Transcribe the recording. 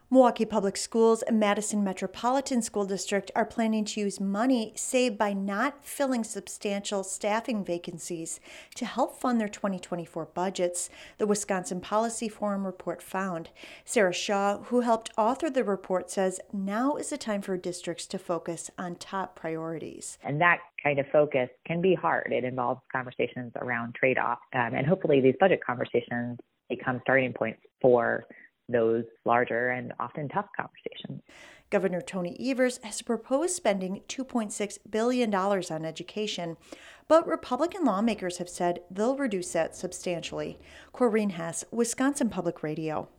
Milwaukee Public Schools and Madison Metropolitan School District are planning to use money saved by not filling substantial staffing vacancies to help fund their 2024 budgets, the Wisconsin Policy Forum report found. Sarah Shaw, who helped author the report, says now is the time for districts to focus on top priorities. And that kind of focus can be hard. It involves conversations around trade-off. And hopefully these budget conversations become starting points for those larger and often tough conversations. Governor Tony Evers has proposed spending $2.6 billion on education, but Republican lawmakers have said they'll reduce that substantially. Corrine Hess, Wisconsin Public Radio.